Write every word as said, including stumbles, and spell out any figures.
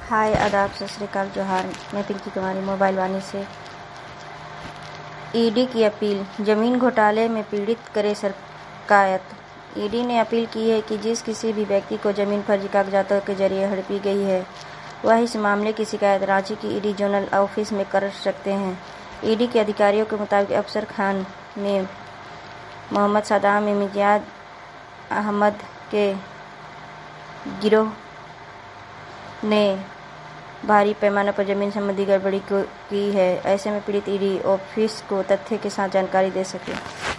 हाय आदाब सत श्री अकाल जोहार। मैं पिंकी कुमारी मोबाइल वाणी से। ईडी की अपील, जमीन घोटाले में पीड़ित करे शिकायत। ईडी ने अपील की है कि जिस किसी भी व्यक्ति को जमीन फर्जी कागजातों के जरिए हड़पी गई है वह इस मामले की शिकायत रांची की ईडी जोनल ऑफिस में कर सकते हैं। ईडी के अधिकारियों के मुताबिक अफसर खान में मोहम्मद सद्दाम इम्तियाज अहमद के गिरोह ने भारी पैमाने पर जमीन संबंधी गड़बड़ी की है। ऐसे में पीड़ित ईडी ऑफिस को तथ्य के साथ जानकारी दे सके।